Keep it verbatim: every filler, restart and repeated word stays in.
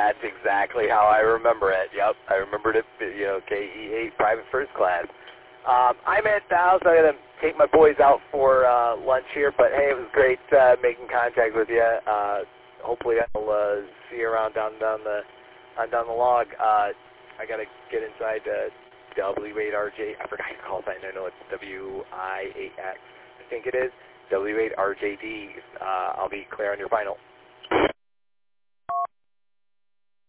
That's exactly how I remember it. Yep, I remembered it, you know, K E eight Private First Class. Um, I'm at the house. I'm going to take my boys out for uh, lunch here, but hey, it was great uh, making contact with you. Uh, hopefully I'll uh, see you around down, down, the, on down the log. Uh, I got to get inside uh, W eight R J. I forgot your call sign. I know it's W I eight X. I think it is. W eight R J D. Uh, I'll be clear on your final.